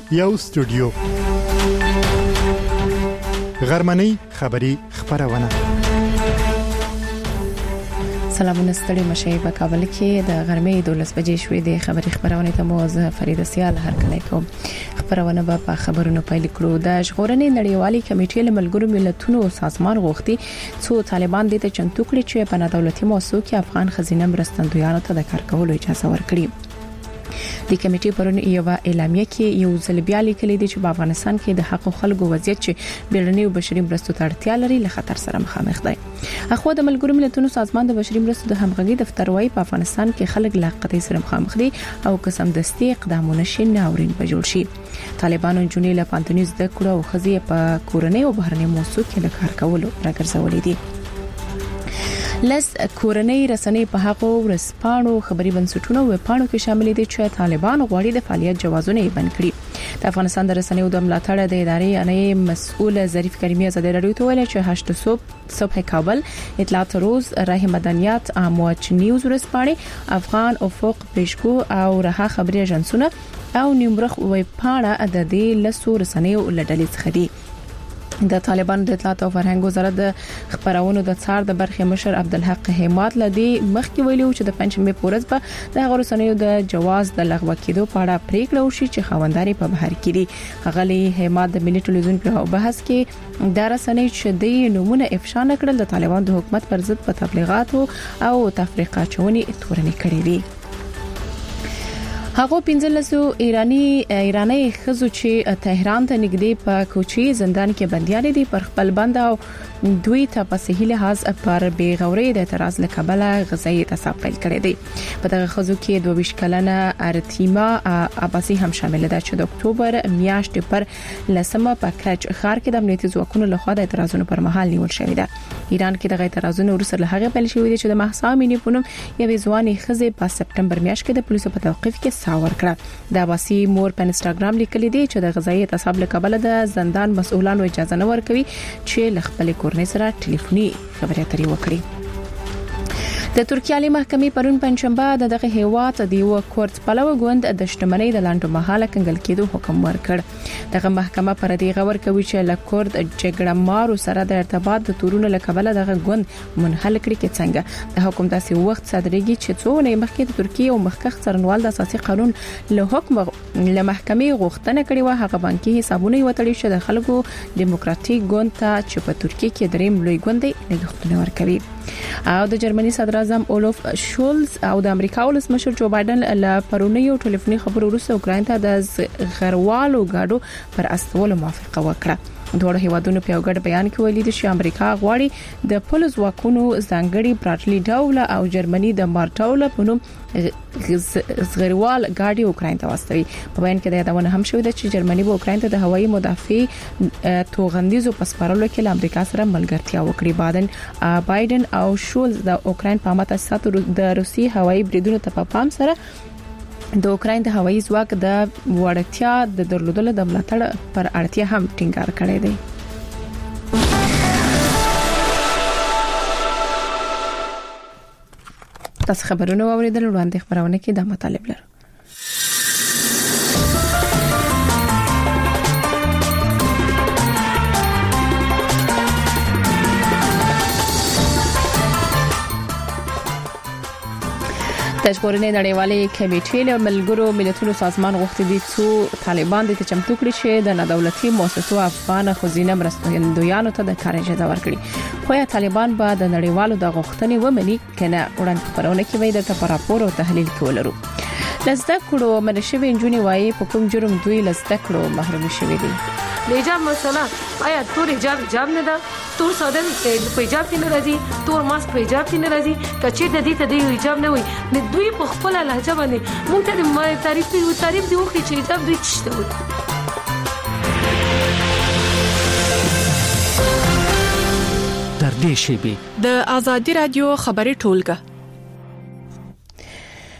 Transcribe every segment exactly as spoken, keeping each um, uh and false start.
یو استودیو غرمنۍ خبری خبرونه. سلامونه ستړي مشه په کابل کې د غرمې دولس بجې شوې د خبري خبرونه ته موزه فرید سیال هرکلی کوم. خبرونه په خبرونو پیل کړو. د ژغورنې نړیوالې کمیټې له ملګرو ملتونو سازمان غوښتي څو طالبان د چمتو کړي چې په نادولتي موضوع کې افغان خزینه مرستندویانو ته د کار کولو اجازه ورکړي. د کمیټې پرون یو اعلامیه کې یو ځل بیا لیکلي دي چې په افغانستان کې د حق او خلکو وضعیت چې بیړني او بشري مرستو ته اړتیا لري له خطر سره مخامخ دی. اخو د ملګرو ملتونو سازمان د بشري مرستو د همغږي دفتر وايي په افغانستان کې خلک له خطر سره مخامخ دي او قسم دستي اقدامونه شي ناورین به جوړ شي. طالبانو جنونی له پانتونیز د کړو او خزي په کورنۍ او بهرنۍ موضوع کې د کار کولو راګرځولې دي. لس کورنۍ رسنۍ په هغه ورسپانو خبري بنسټونو او پاڼو کې شامل دي چې طالبان غواړي د فعالیت جوازونه یې بند کړي. د افغانستان د رسنیو د ملاتړ د ادارې انې مسؤل ظریف کریمي ازادي رادیو ته ویل چې هشت صبح صبح کابل اطلاعات روز راه مدنیات امواج نیوز ورسپانې افغان افق پېشکو او رها خبري اژانسونه او نیمرخ وې پاڼه د دې لسو رسنیو لړلې څخه دي. د طالبان د اطلاعات او فرهنګ وزارت د خبرونو د څار د برخې مشر عبدالحق حماد لدی مخکې ویلو چې د پنځمې پورز په د غوړسنیو د جواز د لغوه کېدو په اړه پریکړه وشي چې خاونداري په بهر کې دي. غلي حماد د ملي ټلویزیون په بحث کې د رسنۍ چې د نمونه افشا نکړل د طالبان د حکومت پر ضد په تبلیغات او تفریقات چونی تورنې کړې دي. هغه پنځلسو ایرانی ایرانی خزو چې تهران ته نږدې په کوچي زندان کې بنديان دي پر خپل بند او دوی ته په صحیح لحاظ پر بیغوري د اعتراض لکبله غذایی تصاب پیل کړی دی. په دغه خزو کې دوه ویشت کلنه ارتیما عباسی هم شامل ده چې د اکتوبر میاشتې پر لسمه په کچ خار کې د امنیتي ځواکونو لخوا د اعتراضونو پر مهال نیول شوی ده. ایران کې د اعتراضونو وروسته له هغه پیل شوی دی چې د محسا امینی په نوم یوې ځوانې خزې په سپټمبر میاشت کې د پولیسو په توقيف کې ساور کړه. د عباسی مور په انستګرام لیکلي دی چې د غذایی تصاب لکبله د زندان مسؤلانو اجازه نه ورکوي چې ل خپل کورنۍ سره ټلیفوني خبرې اترې وکړي. د ترکیه عالی محکمې پرون پنځشنبه د دغه هیواد د یو کورت پلوه غوند د شتمنۍ د لاندو مهاله کنګل کېدو حکم ورکړ. دغه محکمه پر دې غور کوي چې ل کورد جګړه مارو سره د ارتباط د تورونو لکبله دغه غوند منحل کړي کې څنګه د حکومت داسې وخت صادرېږي چې څونه مخکې د ترکیه او مخکخ څرنوال د اساسي قانون له حکم له محکمې غوښتنه کړې و هغه بانکي حسابونه وتړي چې د خلکو دیموکراتیک ګوند ته چې په ترکیه کې دریم لوی ګوند دی لګښتونه ورکوي. او د جرمني صدر اعظم اولف شولز او د امریکا ولسمشر جو بایدن له پرونیو ټلیفوني خبرو وروسته اوکراین ته د غروالو غاډو پر استولو موافقه وکړه. دوه هیوادونو په یو ګډ بیان کې ویلي دي چې امریکا غواړي د پولیس واکونو ځانګړي براتلی ډاوله او جرمني د مارټاوله په نوم غروال غاډي اوکراین ته واستوي. په بیان کې دا یادونه هم شوې ده چې جرمني به اوکراین ته د هوایي مدافع توغندیزو پسپارلو کې له امریکا سره ملګرتیا وکړي. بایدن بایدن او شولز د اوکراین په ماته ساتو د روسي هوایي بریدونو ته په پام سره د اوکراین د هوایي ځواک د وړتیا د درلودلو د ملاتړ پر اړتیا هم ټینګار کړی دی. تاسو خبرونه اوریدل وړاندې خبرونه کې د مطالب لرو. د ژغورنې نړیوالې کمیټې له ملګرو ملتونو سازمان غوښتي دي چې طالبان د چمتو کړي چې د نادولتي مؤسسو افغان خزینه مرستندویانو ته د کار اجازه ورکړي. خو یا طالبان به د نړیوالو د غوښتنې ومني کنه وړاندې خبرونه کوي د راپور او تحلیل کولرو. لزده کړو منشوي انجونی وایي په کوم جرم دوی لزده کړو محروم شوي دي. د حجاب مسله آیا تور حجاب حجاب نه ده، تور ساده په حجاب کې نه راځي، تور ماسک په حجاب کې نه راځي. کچې د دې ته د حجاب نه وي د دوی په خپل لهجه باندې مونږ ته د ما تعریف دی تعریف دی وکړي چې حجاب دوی څه وي. در دې شی به د ازادي رادیو خبري ټولګه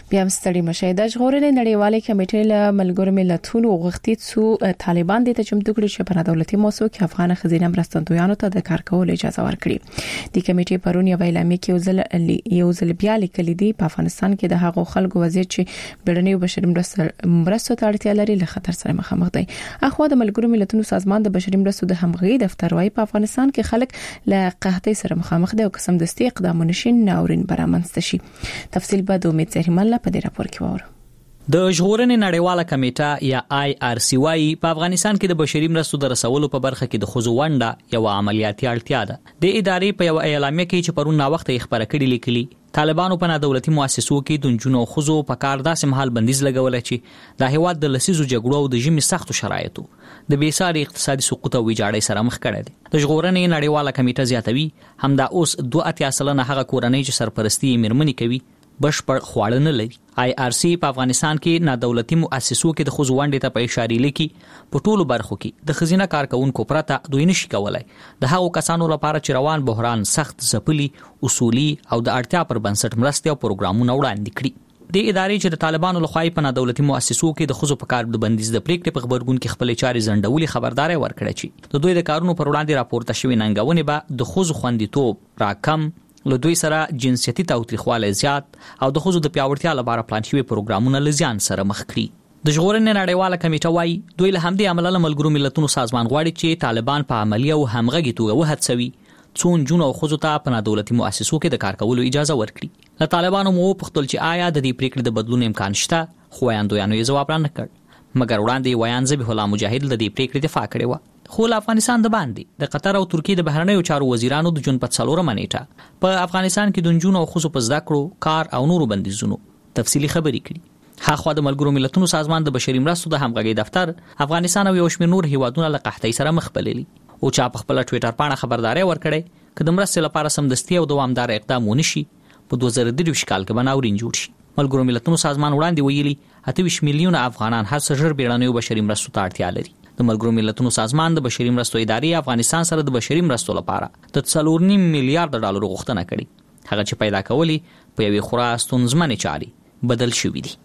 بیا مستړي مشه د ژغورنې نړیوالې کمیټې له ملګرو ملتونو غوښتي چې طالبان د چمتو کړي چې په دولتي موسسو کې افغان خزینه مرستندویانو ته د کار کولو اجازه ورکړي. د کمیټې پرون یو اعلامیه کې وزل یو ځل بیا لیکلي دي په افغانستان کې د هغو خلکو وضعیت چې بیړنۍ بشري مرستو ته اړتیا لري له خطر سره مخامخ دي. اخو د ملګرو ملتونو سازمان د بشري مرستو د همغږي دفتر وايي په افغانستان کې خلک له قحطۍ سره مخامخ دي او قسم دستي اقدامونه شي ناورین برامنځته شي. تفصیل به د امید زهرمل په دې راپور کې وره. د ژغورنې نړیواله کمیټه یا آی آر سی وايي په افغانستان کې د بشري مرستو د رسولو په برخه کې د خزو ونډه یو عملیاتي اړتیا ده. د ادارې په یو اعلامیه کې چې پرون نا وخت یې خبره کړې لیکلي طالبانو په دولتي مؤسسو کې د جنونو خزو په کار داسې مهال بندیز لګول چې د هیواد د لسیزو جګړو او د ژمي سختو شرایطو د بیساري اقتصادي سقوط او ویجاړۍ سره مخ کړي دي. د ژغورنې نړیواله کمیټه زیاتوي همدا اوس دوه اتیا سلنه هغه کورنۍ چې سرپرستی میرمنې کوي بشپړ خواړه نه لري. آی آر سی په افغانستان کې نه دولتي مؤسسو کې د خزو ونډې ته په اشاره لیکي په ټولو برخو کې د خزینه کارکونکو پرته دوی نشي کولای د هغو کسانو لپاره چې روان بحران سخت ځپلي اصولي او د اړتیا پر بنسټ مرستې او پروګرامونه وړاندې کړي. د ادارې چې د طالبانو لخوا په نه دولتي مؤسسو کې د خزو په کار د بندیز د پریکړې په خبرګون کې خپل چاري زندولي خبرداري ورکړه چې د دوی د کارونو پر وړاندې راپورته شوی ننګونې به د خزو خوندیتوب راکم له دوی سره جنسيتي تاوتریخواله زیات او د خزو د پیاوړتیا لپاره پلان شوی پروګرامونه لزیان سره مخ کړي. د ژغورنې نړیواله کمیټه وايي دوی له همدې عمله له ملګرو ملتونو سازمان غواړي چې طالبان په عملی او همغږي توګه وهڅوي څون جون او خزو ته په دولتي مؤسسو کې د کار کولو اجازه ورکړي. له طالبانو مو پختل چې آیا د دې پریکړې د بدلون امکان شته خو وایاندویانو یې جواب نه کړ مګر وړاندې وایان ذبیح الله مجاهد د دې پریکړې دفاع کړې و. خو افغانستان د باندې د قطر او ترکیه د بهرنیو چارو وزیرانو د جون په څلورمه نیټه په افغانستان کې د جون او خصوص په زده کړو کار او نورو بندیزونو تفصیلی خبرې کړي. هاخوا د ملګرو ملتونو سازمان د بشري مرستو د همغږي دفتر افغانستان او یو شمېر نور هیوادونه له قحطۍ سره مخ بللي او چا په خپل ټوئیټر باندې خبرداري ورکړې چې د مرستې لپاره سمدستي او دوامدار اقدام ونشي په دوه زره درویشت کال کې بناورین جوړ شي. ملګرو ملتونو سازمان وړاندې ویلي اته ویشت میلیونه افغانان هر څه ژر بیړنیو بشري مرستو ته اړتیا لري. د ملګرو ملتونو سازمان د بشري مرستو ادارې افغانستان سره د بشري مرستو لپاره د څلور نیم میلیارډ ډالر غوښتنه کړې هغه چې پیدا کولی په یوې خورا ستونزمنې چاري بدل شوې دي.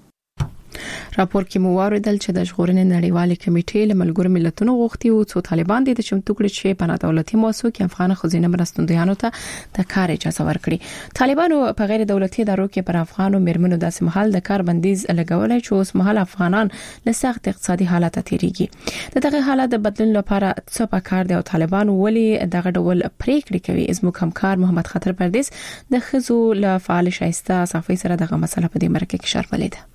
راپور کې مو واردل چې د ژغورنې نړیوالې کمیټې له ملګرو ملتونو غوښتي او څو طالبان د چمتو کړي چې په دولتي موسسو کې افغان خزینه مرستندویانو ته د کار اجازه ورکړي. طالبانو په غیر دولتي ادارو کې پر افغانو میرمنو داسې مهال د کار بندیز لګولای چې اوس مهال افغانان له سخت اقتصادي حالت تیریږي. دغه حالت د بدلون لپاره څه پکار دی او طالبان ولي دغه ډول پریکړې کوي؟ زموږ همکار محمد خطر پردیس د خزو له فعال شایسته صافي سره دغه مسله په دې مرکه کې شرح ولیده.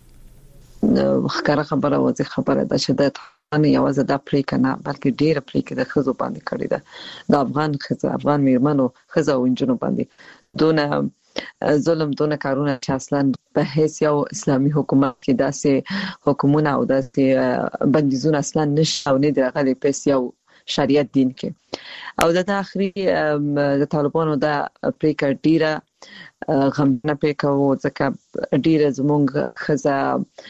خبره خبره وځي خبره ده چې د ان یوازې د پریکړه نه بلکې ډیره پریکړه د خزو باندې کړې ده. د افغان خزو افغان میرمنو خزو او انجونو باندې دونه ظلم دونه کارونه چې اصلا په هیڅ یو اسلامي حکومت کې داسې حکومتونه او داسې بندیزونه اصلا نشته او نه دی راغلي په یو شریعت دین کې. او د اخري د طالبانو د پریکړه ډیره غمنه پریکړه ځکه ډیره زمونږ خزه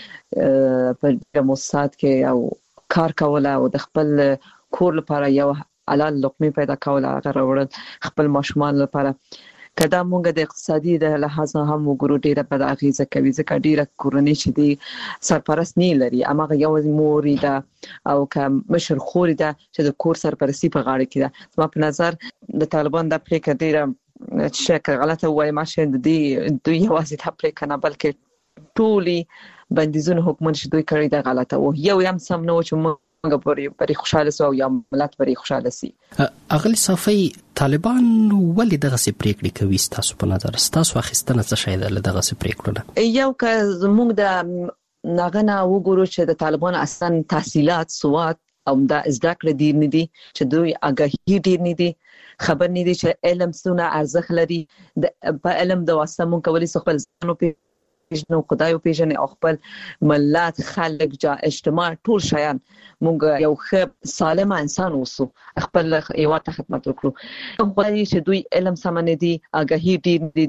په موسسات کې او کار کوله او د خپل کور لپاره یو حلال لقمه پیدا کوله هغه راوړل خپل ماشومان لپاره. کدا مونږ د اقتصادي د لحاظ هم وګورو ډیره په اغیزه کوي ځکه ډیره کورنۍ چې دی سرپرست نه لري اماغه یو موري ده او کوم مشر خوري ده چې د کور سرپرستی په غاړه کې ده. زما په نظر د طالبان د پریکړه ډیره چې غلطه وایي ماشه د دې دوی یوازې د پریکړه نه بلکې ټولي بندیزونه حکومت چې دوی کړی دا غلطه و یو یم سم نو چې موږ پرې پرې خوشاله سو یا ملت پرې خوشاله سي. اغلی صافي طالبان ولې دغه سي پریکړې کوي تاسو په نظر تاسو اخیستنه څه شي ده دغه سي پریکړه؟ یو که موږ د ناغنه وګورو چې د طالبان اصلا تحصیلات سواد او د زده کړې ډیر نه دي چې دوی آگاهی ډیر نه دي خبر نه دي چې علم څونه ارزښت لري. د په علم د واسطه موږ کولی خپل ځانو په پیژنو خدای او پیژنې او خپل ملت خلک جا اجتماع ټول شیان مونږ یو ښه سالم انسان اوسو خپل یو ته خدمت وکړو. خدای چې دوی علم سمنه دي آگاهی ډیر دي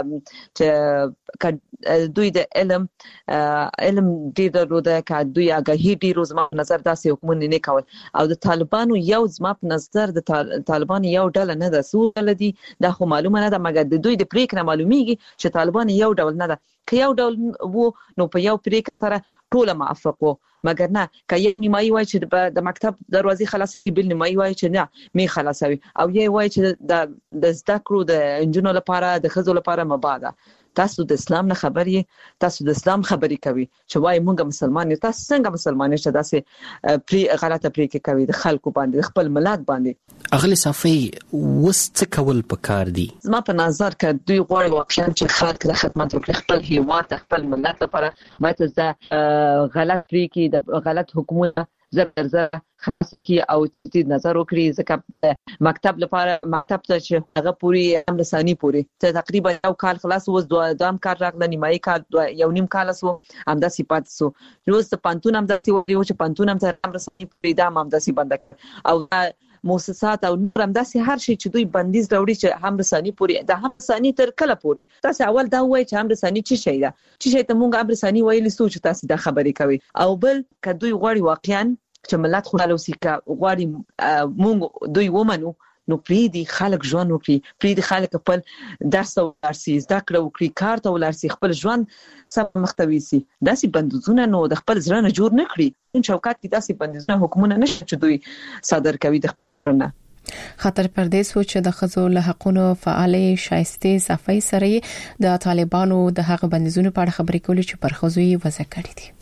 چې دوی د علم علم ډیر درلوده چې دوی آگاهی ډیر زما په نظر داسې حکومت نه کول. او د طالبانو یو زما په نظر د طالبان یو ډله نه ده سو ډله دي دا خو معلومه نه ده مګر د دوی د پریکړه معلومیږي چې طالبان یو ډول نه ده. که یو یو ډول وو نو په یو پریکړه سره ټول موافق وو، مګر نه که یو نیمایي وای چې د مکتب دروازې خلاصې بل نیمایي وای چې نه می خلاصوي، او یې وای چې د د زده کړو د انجونو لپاره د ښځو لپاره مبادا. تاسو د اسلام نه خبرې، تاسو د اسلام خبرې کوي چې وای مونږ مسلمان یو، تاسو څنګه مسلمان یې چې داسې پری غلطه پریکړه کوي د خلکو باندې، خپل ملت باندې. اغلی صافي وس څه کول پکار دي؟ زما په نظر که دوی غواړي واقعا چې خلک د خدمت وکړي خپل هیواد خپل ملت لپاره، باید د غلط پریکړې د غلط حکومت زر زر خاص کی او تدید نظر وکړي، ځکه مکتب لپاره مکتب ته چې هغه پوری هم لسانی پوری ته تقریبا یو کال خلاص وز دوه دوام کار راغله، نیمایي کال یو نیم کال سو هم د صفات سو روز ته پانتون هم د تی ویو چې پانتون هم ته هم رسنی پوری دا هم د سی بند او مؤسسات او نور هم داسې هر شي چې دوی بندیز راوړي چې هم رسنی پوری د هم رسنی تر کله پوری. تاسو اول دا وایي چې هم رسنی چی شي دا چی شي ته مونږ هم رسنی ویل سوچ تاسو د خبرې کوي، او بل که دوی غواړي واقعا چې ملت خوشاله وسی کا غواړي مونږ دوی ومنو نو پریدي خلک ژوند وکړي، پریدي خلک خپل درس او درسي زده کړو وکړي، کار ته ولرسي، خپل ژوند سم مختوي سي. داسې بندیزونه نو د خپل ځړه نه جوړ نه کړي، ان چوکات کې داسې بندیزونه حکومت نشي چې دوی صادر کوي د خپلونه. خطر پردیس و چې د خزو له حقونو فعالې شایسته صفای سره د طالبانو د هغه بندیزونو په اړه خبرې کولې چې پر خزو یې وضع کړې دي.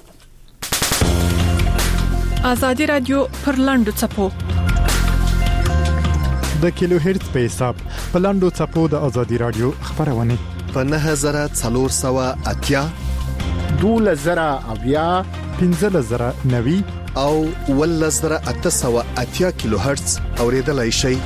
آزادی رادیو پر لاندو چپو د کیلو هرتز په حساب په لاندو چپو د آزادی رادیو خبرونه په نه هزار څلور سوه اتیا دوله زره اویا پنځه زره نوي او ول زره اته سوه اتیا کیلو هرتز اوریدلای شي.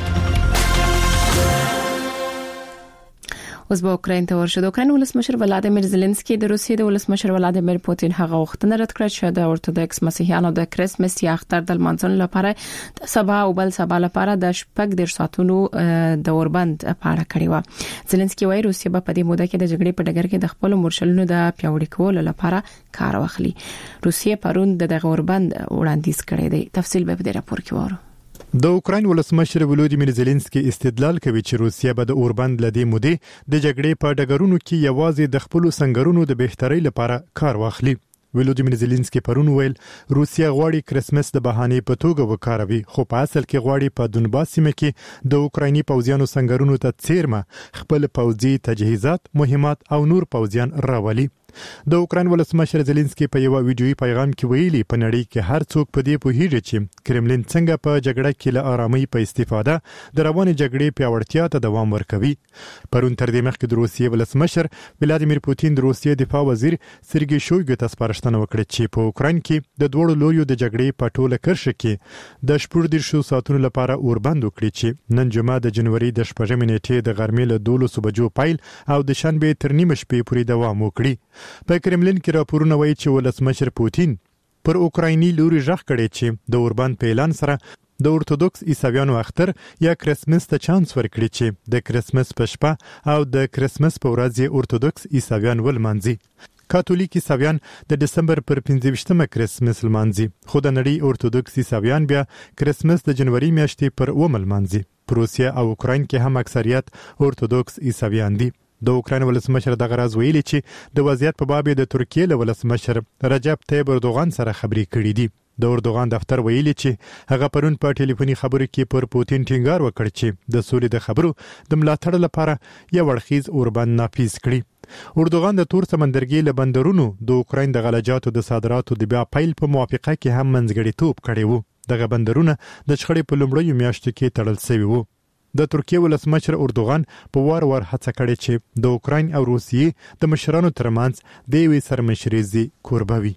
اوس به اوکراین ته ورشو. د اوکراین ولسمشر ولادیمیر زيلنسکي د روسیې د ولسمشر ولادیمیر پوتین هغه وختونه رد کړ چې د اورتودوکس مسیحیانو د کریسمس یا اختر د لمانځنې لپاره د سبا او بل سبا لپاره د شپږ ډیر ساتونو د اوربند پاړه کړی و. زيلنسکي وايي روسیه په دې موده کې د جګړې په ډګر کې د خپل مورشلونو د پیاوړي کولو لپاره کار واخلي. روسیه پرون د اوربند وړاندیز کړی دی. تفصیل به په دې راپور کې وره. د اوکراین ولسمشر ولودیمیر زيلنسکي استدلال کوي چې روسیه به د اوربند لدی مودې د جګړې په ډګرونو کې یوازې د خپل سنگرونو د بهترۍ لپاره کار واخلي. ولودیمیر زيلنسکي پرون ویل روسیه غواړي کریسمس د بهانې په توګه وکاروي، خو په اصل کې غواړي په دونباس سیمه کې د اوکرایني پوځیانو سنگرونو ته څیرمه خپل پوځي تجهیزات، مهمات او نور پوځیان راولي. د اوکراین ولسمشر زيلنسکي په یو ویډیوي پیغام کې ویلي په نړۍ کې هر څوک په دې پوهیږي چې کرملین څنګه په جګړه کې له آرامۍ په استفاده د روانې جګړې پیاوړتیا ته دوام ورکوي. پرون تر دې مخکې د روسیې ولسمشر ولادیمیر پوتین د روسیې دفاع وزیر سرګي شویګو ته سپارښتنه وکړه چې په اوکراین کې د دوړو لویو د جګړې په ټوله کرښه کې د شپږ دیرشو ساعتونو لپاره اوربند وکړي چې نن جمعه د جنوري د شپږمې نیټې د غرمې له دولسو بجو پیل او د شنبه تر نیمه شپې پورې دوام وکړي. په کرملین کې راپورونه وایي چې ولسمشر پوتین پر اوکرایني لوري ژغ کړي چې د اوربند په اعلان سره د اورتودوکس عیسویانو اختر یا کریسمس ته چانس ورکړي چې د کریسمس په شپه او د کریسمس په ورځ اورتودوکس عیسویان ولمانځي. کاتولیک عیسویان د دسمبر پر پنځه ویشتمه کریسمس لمانځي، خو د نړۍ اورتودوکس عیسویان بیا کریسمس د جنوري میاشتې پر اومه لمانځي. په روسیه او اوکراین کې هم اکثریت اورتودوکس عیسویان دي. د اوکراین ولسمشر د غراز ویلي چې د وضعیت په باب د ترکیې له ولسمشر رجب طیب اردوغان سره خبرې کړې دي. د اردوغان دفتر ویلي چې هغه پرون په ټلیفوني خبرو کې پر پوتین ټینګار وکړ چې د سولې د خبرو د ملاتړ لپاره یو اړخیز اوربند نافذ کړي. اردوغان د تور سمندرګي له بندرونو د اوکراین د غلجاتو د صادراتو د بیا پیل په موافقه کې هم منځګړیتوب کړی وو. دغه بندرونه د شخړې په لومړیو میاشتو کې تړل شوي وو. د ترکیې ولسمشر اردوغان په وار وار هڅه کړې چې د اوکراین او روسیې د مشرانو ترمنځ د یوې سرمشریزي کوربه وي.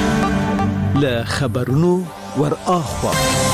له خبرونو ور اخوا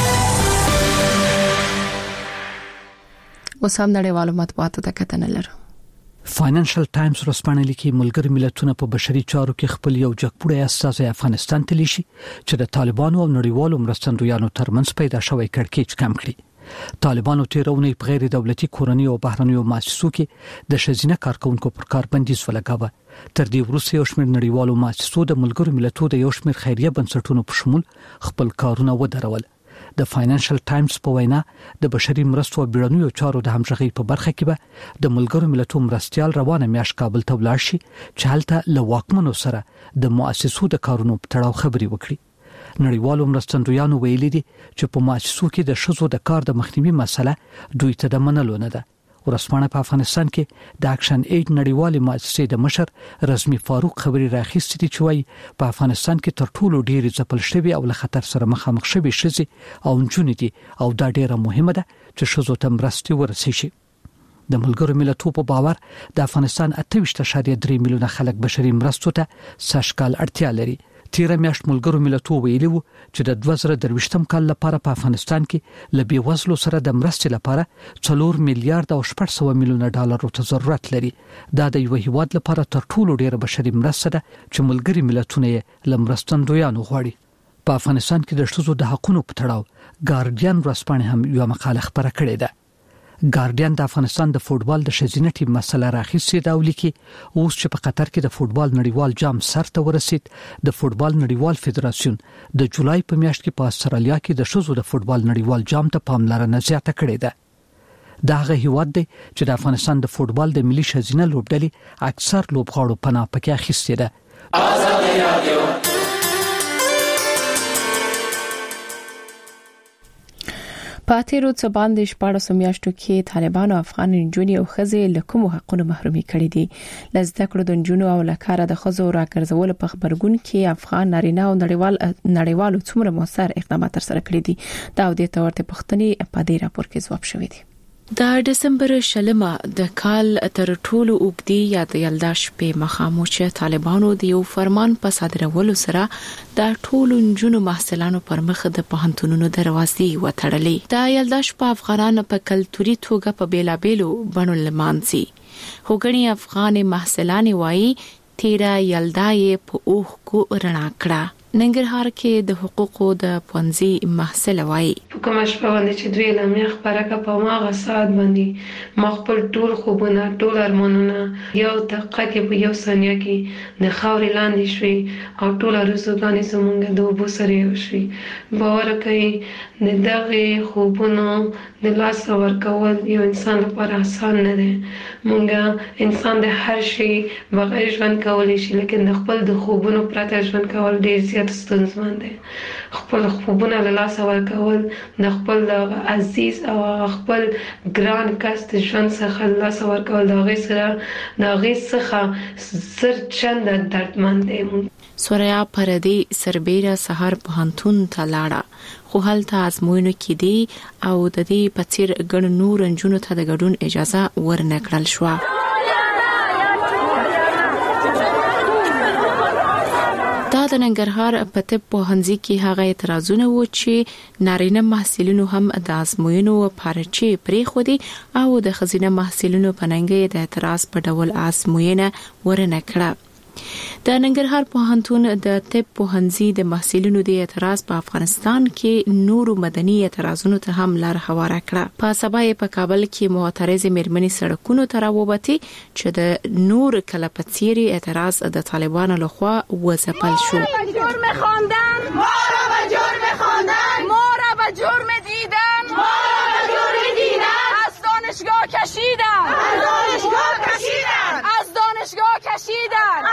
وسام نړیوالو مطبوعاتو ته کتنه لرو. فاینانشل ټایمز ورسپانه لیکي ملګری ملتونه په بشري چارو کې خپل یو جګپوړی اساس افغانستان ته لیشي چې د طالبانو او نړیوالو مرستندویانو ترمنځ پیدا شوی کړکېچ کم کړي. طالبانو تیرونې په غیر دولتي کورنۍ او بهرنیو مؤسسو کې د شزینه کارکونکو پر کار بندیز ولګاوه. تر دې وروسته یو شمېر نړیوالو مؤسسو د ملګرو ملتونو د یو شمېر خیریه بنسټونو په شمول خپل کارونه ودرول. د فاینانشل ټایمز په وینا د بشري مرستو او بیړنیو چارو د همغږي په برخه کې به د ملګرو ملتونو مرستيال روانه میاشت کابل ته ولاړ شي چې هلته له واکمنو سره د مؤسسو د کارونو په تړاو خبري وکړي. نړیوالو مرستندویانو ویلي دي چې په مؤسسو کې د شذو د کار د مخنیوي مسله دوی ته د منلو نه ده. ورسمانه په افغانستان کې د اکشن ایډ نړیوالې مؤسسې د مشر رزمي فاروق خبري راخیستې دي چې وايي په افغانستان کې تر ټولو ډېر ځپل شوی او له خطر سره مخامخ شوی شذي او نجونې دي او دا ډېره مهمه ده چې شذو ته مرستې ورسیږي. د ملګرو ملتونو په باور د افغانستان اته ویشت اعشاریه درې میلیونه خلک بشري مرستو ته ساشکال اړتیا لري. تیر میاشت ملګرو ملتونو ویلي وو چې د دوه زره درویشتم کال لپاره په افغانستان کې ل بیوزلو سره د مرستې لپاره څلور میلیارډ او شپږ سوه میلیونه ډالر ته ضرورت لري. دا د یو هیواد لپاره تر ټولو ډیره بشري مرسته ده چې ملګري ملتونه یې لمرستندویانو غواړي. په افغانستان کې د شذو د حقوقو په تړاو ګارډین ورځپاڼه هم یو مقاله خبره کړې ده. ګارډین د افغانستان د فوټبال د ښځینه ټیم مسله راخیستې دا ولیکي اوس چې په قطر کې د فوټبال نړیوال جام سر ته ورسید د فوټبال نړیوال فدراسیون د جولای په میاشت کې په استرالیا کې د ښځو د فوټبال نړیوال جام ته پاملرنه زیاته کړې ده. دا هغه هیواد دی چې د افغانستان د فوټبال د ملي ښځینه لوبډلې اکثر لوبغاړو پناه پکې اخیستې ده. آزاد رادیو په تیرو څو باندې شپږ میاشتو کې طالبانو افغان نجونې او ښځې له کومو حقوقو محرومي کړې دي. لزده کړو د نجونو او لکاره د ښځو راګرځول په خبرګون کې افغان نارینه او نړیوال نړیوالو څومره موثر اقدامات تر سره کړی دي دا د تورته پښتني په دې راپور کې ځواب شوی دی. د دسمبر شلمه د کال تر ټولو اوږدې یا د یلدا شپې مخامخ چې طالبانو د یو فرمان په صادرولو سره د ټولو نجونو محصلانو پر مخ د پوهنتونونو دروازې وتړلې. د یلدا شپه افغانان په کلتوري توګه په بیلابېلو بڼو لمانځي. هوګړي افغان محصلان وایي تیرا یلدا یې په اوخ کو رڼا کړه. ننګرهار کې د حقوقو د پونځي محصل وایي کوم شپه باندې چې دوی لمه خبره کا په ماغه سات باندې مخبل ټول خوبونه ټول ارمانونه یو دقیقه کې په یو ثانیه کې د خاورې لاندې شوي او ټول رسوګانې زمونږ د وبو سره یو شوي. باور کوي د دغه خوبونو د لاس ورکول یو انسان لپاره آسان نه دی. مونږه انسان د هر شي بغیر ژوند کولای شي لیکن د خپل د خوبونو پرته ژوند کول ډیر زیات ستونزمن دی. خپل خوبونه له لاس ورکول د خپل عزیز او خپل ګران کس د ژوند څخه له لاس ورکول د غي سره د غي څخه سر چند دردمن دی. سوریا پردی سربیره سحر پوهنتون ته لاړه خو هلته ازموینو کې دی او د دې پڅیر ګڼ نور انجونو ته د ګډون اجازه ورنکړل شو. دا د ننګرهار په طب پوهنځي کې هغه اعتراضونه و چې نارینه محصلینو هم د ازموینو پارچې پرې خو دي او د خزینه محصلینو په ننګې د اعتراض په ډول ازموینه ورنکړه. د ننګرهار پوهنتون د طب پوهنځي د محصلینو د اعتراض په افغانستان کې نور مدني اعتراضونو ته هم لار هواره کړه. په سبا په کابل کې معترض مېرمنې سړکونو ته راووتې چې د نور کله پڅيري اعتراض د طالبانو لخوا وځپل شو. جرم خواندن ما را به جرم خواندن ما را به جرم دیدن ما را به جرم دیدن از دانشگاه کشیدن از دانشگاه کشیدن از دانشگاه کشیدن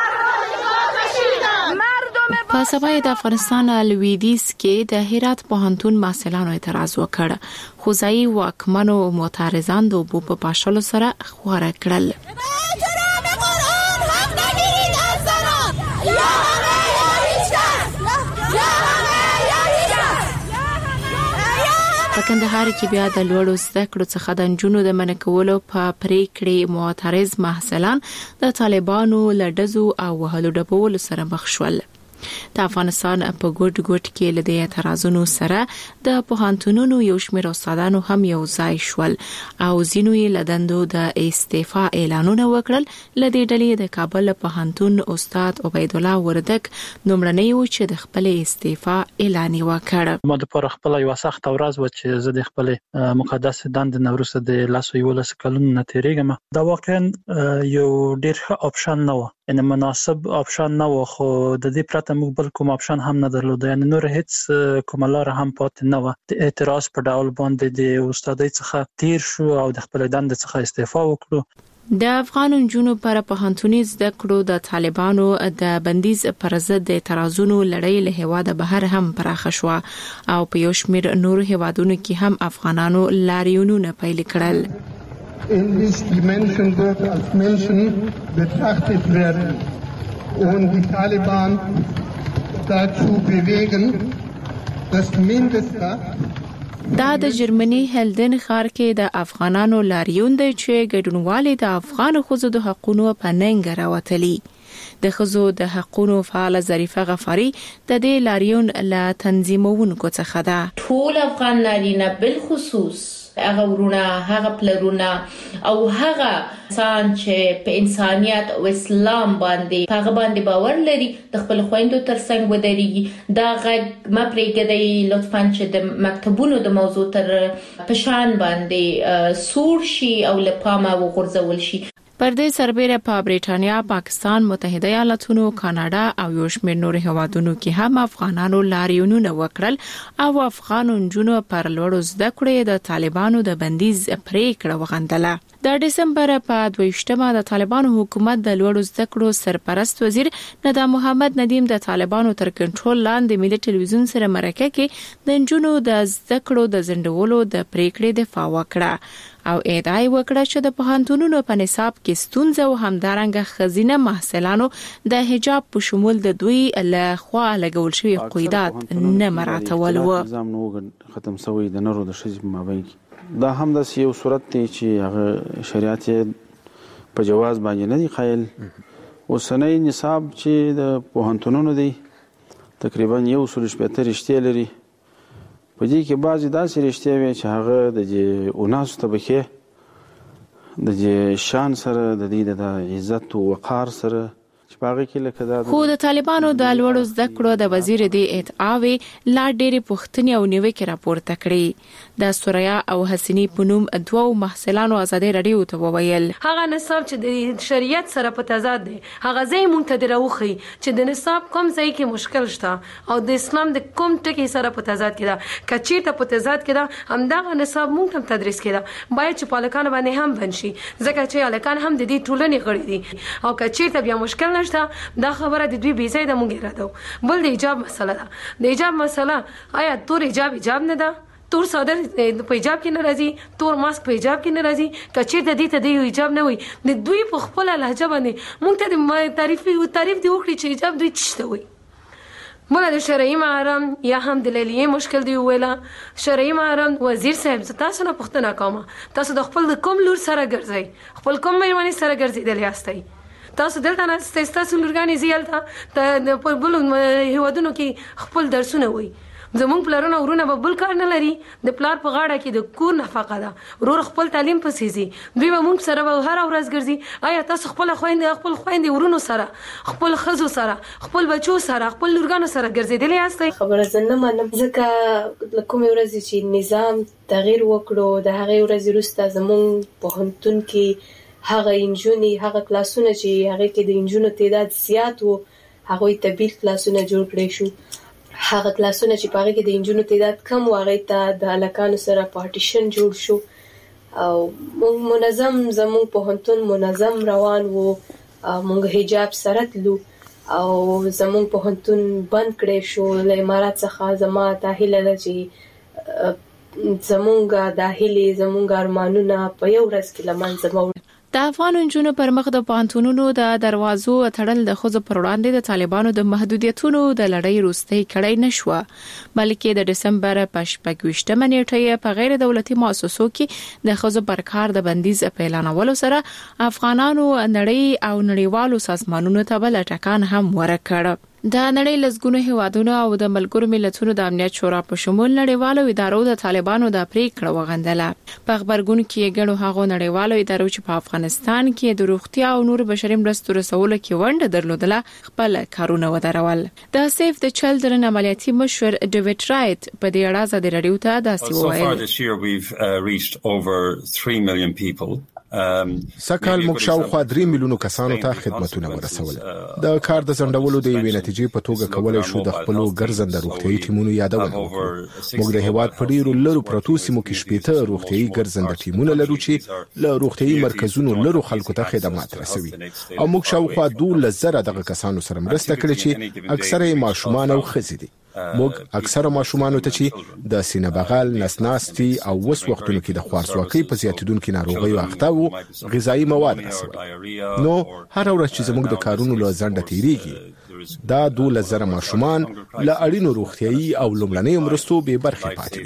په سبا د افغانستان لویدیځ کې د هرات پوهنتون محصلانو اعتراض وکړ. خو ځای واکمنو معترضان د وبو په پاشلو سره خواره کړل. په کندهار کې بیا د لوړو زده کړو څخه د نجونو د منع کولو په پریکړې معترض محصلان د طالبانو لډزو او وهلو ډبولو سره مخ شول. د افغانستان په ګډ ګډ کې له دې اعتراضونو سره د پوهنتونونو یو شمېر استادانو هم یو ځای شول او ځینو یې لدندو د استعفا اعلانونه وکړل. لدې ډلې د کابل پوهنتون استاد عبید الله وردک نومړنی و چې د خپل استعفا اعلان وکړ. ما د پر خپل یو سخت ورځ و چې زه د خپل مقدس دند نوروسه د لاسو یو لاس کلون نتیریګم. دا واقعا یو ډیر ښه اپشن نه و. ان مناسب اپشن نه و خو د دې پرته موږ بل کوم اپشن هم نه درلود یعنی نور هیڅ کوم لار هم پات نه و د اعتراض په ډول باندې د استادۍ څخه تیر شو او د خپل دند څخه استعفا وکړو د افغان جنونو پر پوهنتوني زده کړو د طالبانو د بندیز پر ضد د اعتراضونو لړۍ له هواده بهر هم پراخه شو او په یو شمېر نور هوادونو کې هم افغانانو لاریونونه پیل کړل endlich die Menschenwürde als Menschen betrachtet werden und die Taliban dazu bewegen, das Mindeste دا د جرمني هلدن ښار کې د افغانانو لاریون دی چې ګډونوالي د افغان ښځو د حقوقو په ننګ راوتلي د ښځو د حقوقو فعال ظریفه غفاری د دې لاریون لا تنظیمونکو څخه ده ټول افغان نارینه بل خصوص هغه ورونه هغه پلرونه او هغه ځان چې په انسانيت او اسلام باندې هغه باندې باور لري د خپل خويندو ترڅنګ ودرېږي دا غږ ما پرېږدي لطفاً چې د مکتبونو د موضوع تر پشان باندې سور شي او لپامه وغورځول شي پر دې سربېره په بریټانیا، پاکستان، متحده ایالاتونو، کاناډا او یو شمېر نور هیوادونو کې هم افغانانو لاریونونه وکړل او افغان نجونو پر لوړو زده کړې د طالبانو د بندیز پریکړه وغندله. د دسمبر په دویشتمه د طالبانو حکومت د لوړو زده کړو سرپرست وزیر ندا محمد ندیم د طالبانو تر کنټرول لاندې ملي ټلویزیون سره مرکه کې د نجونو د زده کړو د ځنډولو د پریکړې دفاع وکړه او ادعای وکړه چې د پوهنتونونو په نصاب کې ستونزه او همدارنګه خزینه محصلانو د حجاب په شمول د دوی له خوا لګول شوی قیودات نه مراعاتول و. نظام نو ختم شوی د نورو د شذ مابین دا هم د یو صورت دی چې هغه شریعت په جواز باندې نه دی قائل. اوسنۍ نصاب چې د پوهنتونونو دی تقریبا یو سل شپږ رښتیا لري په دې کې بعضی داسې رښتیا وي چې هغه د اوناس طبقه د شان سره د دې د عزت او وقار سره خو د طالبانو د لوړو زده کړو د وزیر دی ادعاوي لا ډېرې پوښتنې او نیوکې راپورته کړې. د سوریا او حسینی پونوم دوه محصلانو ازادي رادیو ته وویل هغه نصاب چې د شریعت سره په تضاد دی هغه ځای مونږ ته دروخی چې د نصاب کوم ځای کې مشکل شته او د اسلام د کوم ټکی سره په تضاد کې ده کچې ته په تضاد کې ده همدغه نصاب مونږ ته تدریس کړه باید چې پالکان باندې هم بنشي ځکه چې الکان هم د دې ټولنې غړي دي او کچې ته بیا مشکل دا خبره د دوی بيځای د مونږ راته بل د حجاب مسله ده. د حجاب مسله آیا تور حجاب حجاب نه ده تور صادر په حجاب کې نه راځي تور ماسک په حجاب کې نه راځي کچې د دې ته د حجاب نه وي د دوی په خپل لهجه باندې مونږ ته د تعریف تعریف دی وکړي چې حجاب دوی څه وي. مولا د شرعي محرم یا هم د لیلیې مشکل دی ویلا شرعي محرم وزیر صاحب تاسو نه پوښتنه کوم تاسو د خپل کوم لور سره ګرځي خپل کوم مېرمنې سره ګرځي د لیاستي تاسو دلته نه تاسو لورګانی زیالته په بل هیوادونو کې خپل درسونه وي زمونږ پلارونه ورونه به بل کار نه لري د پلار په غاړه کې د کور نفقه ده ورور خپل تعلیم پسېزي دوی به مونږ سره به هر ورځ ګرځي آیا تاسو خپل خويندې خپل خويندې ورونو سره خپل خزو سره خپل بچو سره خپل لورګانو سره ګرځېدلې یاستئ؟ خبره زنه منم ځکه کومه ورځ چې نظام تغییر وکړو د هغه ورځ وروسته زمونږ پوهنتون کې هغه انجونی هغه کلاسونه چې هغه کې د انجونو تعداد زیات وو هغه ته بیل کلاسونه جوړ کړی شو هغه کلاسونه چې پاره کې د انجونو تعداد کم و هغه ته د الکانو سره پارټیشن جوړ شو او موږ منظم زموږ پوهنتون منظم روان وو موږ حجاب سره تلو او زموږ پوهنتون بند کړی شو له امارات څخه زما تاهیل لږی زمونږه داخلي زمونږ ارمانونه په یو ورځ کې لمنځه وړل. د افغان نجونو پر مخ د پوهنتونونو د دروازو تړل د ښځو پر وړاندې د طالبانو د محدودیتونو د لړۍ وروستۍ کړۍ نشوه بلکې د دسمبر په شپږویشتمه نیټه په غیر دولتي مؤسسو کې د ښځو پر کار د بندیز په اعلانولو سره افغانانو نړۍ او نړیوالو سازمانونو ته بل ټکان هم ورکړ. د نړۍ لزګونو هیوادونو او د ملګرو ملتونو د امنیت شورا په شمول نړیوالو ادارو د طالبانو د پریکړه وغندله. په خبرګون کې ګڼو هغو نړیوالو ادارو چې په افغانستان کې د روغتیا او نور بشري مرستو رسولو کې ونډه درلودله خپل کارونه ودرول. د سیف د چلډرن عملیاتي مشر ډیوډ رایټ په دې اړه د رادیو ته داسې وویل. So far this year we've uh, reached over three million people سکهال موږ شاوخوا درې میلیونو کسانو ته خدماتونه ورسول. د کار د ځنډولو د یوې نتیجې په توګه کولای شو د خپل ګرځنده روغتيایي ټیمونو یادونه وکړو. موږ د هیواد په ډیرو لرو پروتو سیمو کې شپږ روغتيایي ګرځنده ټیمونه لرو چې له روغتيایي مرکزونو لرو خلکو ته خدمات رسوي او موږ شاوخوا دوه زره دغه کسانو سره مرسته کړې چې اکثره یې ماشومان او ښځې دي. موږ اکثره ماشومان ته چې د سینه بغل، نسناستي او وس وختونو کې د خوارځواکۍ په زیاتیدونکو ناروغیو اخته وو غذایی مواد رسول. نو هر ورځ چې زموږ د کارونو له ځنډه تیریږي دا دوه زره ماشومان له اړینو روغتيایي او لومړنۍ مرستو به برخه پاتې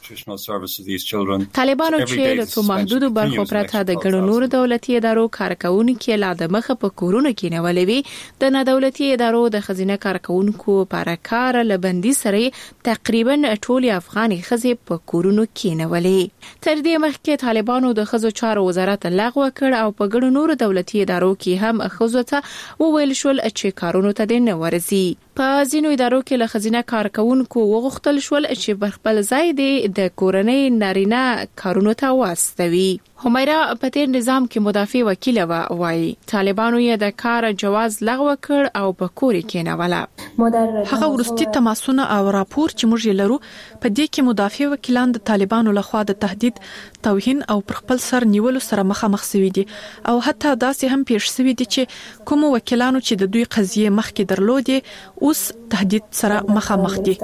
وي. طالبانو چې له څو محدودو برخو پرته د ګڼو نور دولتي ادارو کارکونکو لا د مخه په کورونه کې نیولې وي. د ندولتي ادارو د خزینه کارکونکو لپاره کار لبندي سره تقریبا ټول افغاني خزې په کورونو کې نیولې. تر دې مخکې طالبانو د خزو چارو وزارت لغوه کړ او په ګڼو نور دولتي ادارو کې هم خزو ته وویل شول چې کارونو ته نه ورزي. په ځینو ادارو کې له خزینه کارکونکو وغوښتل شول چې په خپل ځای د کورنۍ نارینه کارونو ته واستوي. همیرا په تیر نظام کې مدافع وکیل و وایي طالبانو یې د کار جواز لغوه کړ او په کور کې نه ولا. هغه ورستي تماسونه او راپور چې موږ لرو په دې کې مدافع وکیلان د طالبانو لخوا د تهدید، توهین او پر خپل سر نیولو سره مخامخ شوي دي او حتی داسې هم پیښ شوي دي چې کوم وکیلانو چې د دوی قضیه مخکې درلودې اوس تهدید سره مخامخ دي.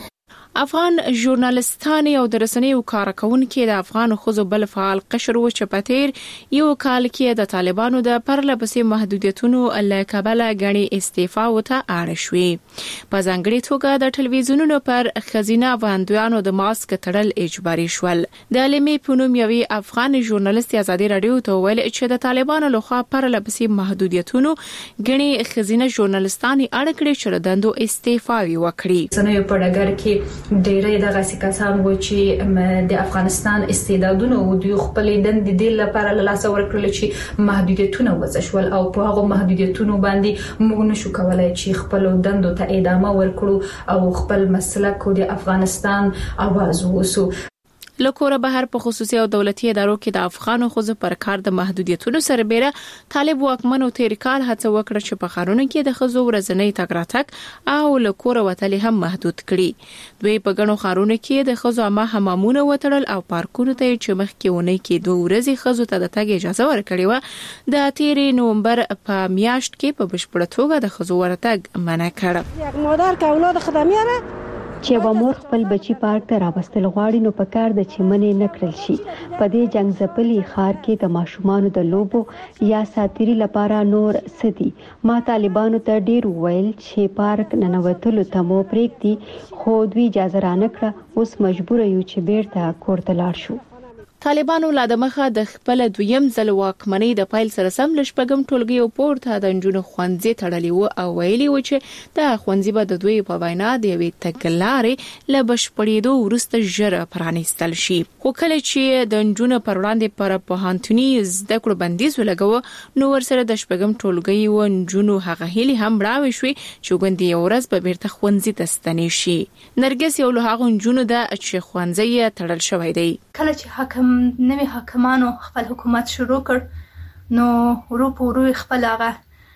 افغان ژورنالستان او د رسنیو کارکونکو د افغان خزو بل فعال قشر و چپتیر یو کال کې د طالبانو د پرلپسې محدودیتونو له کبله غني استعفا وته اړ شوې. په ځانګړي توګه د ټلویزیونونو پر خزینه واندویانو د ماسک تړل اجباري شول. د علمي پونوم یوي افغان ژورنالیست ازادي رادیو ته ویل چې د طالبانو لخوا پرلپسې محدودیتونو غني خزینه ژورنالستان اړ کړي چې دندو استعفا وکړي. سنوي په ډګر کې ډېرې دغه سکاسان و چې د افغانستان استعدادونه او د خپل دند د لپاره له لاس ورکړل چې محدودیتونه وځشول او په هغه محدودیتونو باندې موږ نشو کولای چې خپل دندو ته ادامه ورکړو او خپل مسلک د افغانستان आवाज ووسو. لکوره بهر په خصوصي او دولتي ادارو کې د افغانو خزو پر کار د محدودیتونو سره بیره طالب واکمنو تیر کال هڅه وکړه چې په خارونو کې د خزو ورځنی تګ راتګ او لکوره وتلې هم محدود کړي. دوی په غنو خارونو کې د خزو ما همامونه وتړل او پارکونو ته چې مخکې ونی کې دوه ورځې خزو ته د تګ اجازه ورکړې و. د تیر نومبر په میاشت کې په بشپړ توګه د خزو ورتګ منع کړ. یک مادر که اولاد خدمیاره چې و مور خپل بچی پارک ته راوستل غواړي نو په کار د چمنې نکړل شي. په دې جنگ ځپلي خار کې د ماشومان د لوبو یا ساتيري لپاره نور سدي. ما طالبانو ته ډیر ویل چې پارک ننوتلو ته مو پریږدي خو دوی اجازه را نکړه. اوس مجبور یو چې بیرته کور ته لاړ شو. طالبانو لا د مخه د خپل دویم ځل واکمنۍ د پایل سره سم لشپګم ټولګي او پورته د انجونو خوندزي تړلې وو او ویلي و چې د خوندزي به د دوی په وینا د وی تګلارې ل بشپړېدو ورسته ژر پرانیستل شي. خو کله چې د انجونو پر وړاندې پر پوهنتوني زده کړو بندیز ولګو نو ورسره د شپګم ټولګي و انجونو هغه هلي هم راوي شوي چې ګوندې یو ورځ به بیرته خوندزي تستنی شي. نرګس یو له هغه انجونو د چې خوندزي تړل شوی دی. کله چې حکم نوی حکمانو خپل حکومت شروع کړ نو ورو په ورو خپل هغه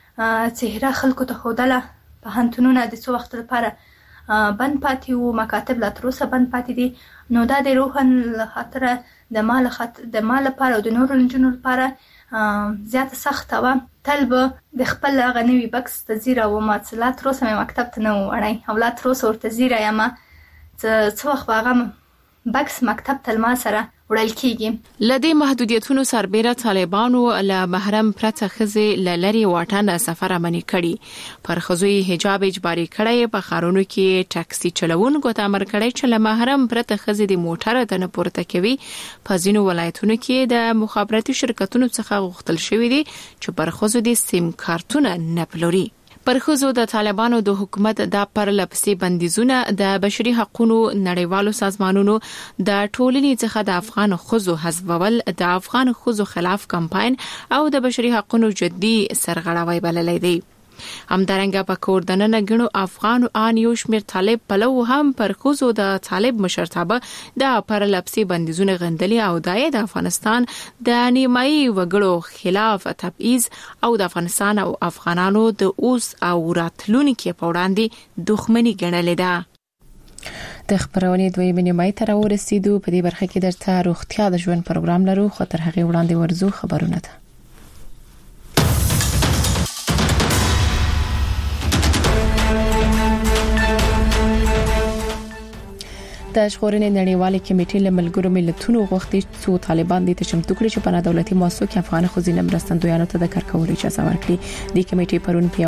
چهره خلکو ته خودله په هنتونونه د څو وخت لپاره بند پاتې وو. مکاتب لا تر اوسه بند پاتې دي. نو دا د روحن خاطر د مال خط د مال لپاره او د نورو لنجونو لپاره زیاته سخته و. تل به د خپل هغه نوی بکس ته زیره و. ما لا تر اوسه مکتب ته نه وړای او لا تر اوسه ورته زیره یم. څه وخت هغه بکس مکتب تل ما سره وړل کیږي. لدې محدودیتونو سربېره طالبانو له محرم پرته خزې لری واټن سفر امني کړي. پر خزوی حجاب اجباري کړي. په خارونو کې ټاکسي چلوونکو ته امر کړي چې له محرم پرته خزې د موټر ته نه پورته کوي. په ځینو ولایتونو کې د مخابراتي شرکتونو څخه غوښتل شوی دي چې پر خزو د سیم کارتونه نه پلوري. پر خزو د طالبانو د حکومت د پرلپسې بندیزونه د بشري حقوقو نړیوالو سازمانونو د ټولنې څخه د افغان خزو حذفول د افغان خزو خلاف کمپاین او د بشري حقوقو جدي سرغړاوی بللی دی. همدارنګه په کوردننه غنو افغان او ان یو شمیر طالب پلو هم پر خوځو د طالب مشرتابه د پرلپسي بندیزونه غندلي او د افغانستان د نیمایي وګړو خلاف تبعیض او د افغانستان او افغانانو د اوس او راتلونکو په وړاندې دښمنی ګڼلې ده. د خبرونې دوی منیمای تر ورسېدو په دې برخه کې درته روغتیا د ژوند پروګرام لرو خو تر هغه وړاندې ورزو خبرونه ده. د ژغورنې نړیوالې کمیټې له ملګرو ملتونو غوښتي چې طالبان د تشمتو کړي چې په دولتي مؤسسو کې افغان خزینه مرستندویانو ته د کار کولو اجازه ورکړي. د کمیټې پرون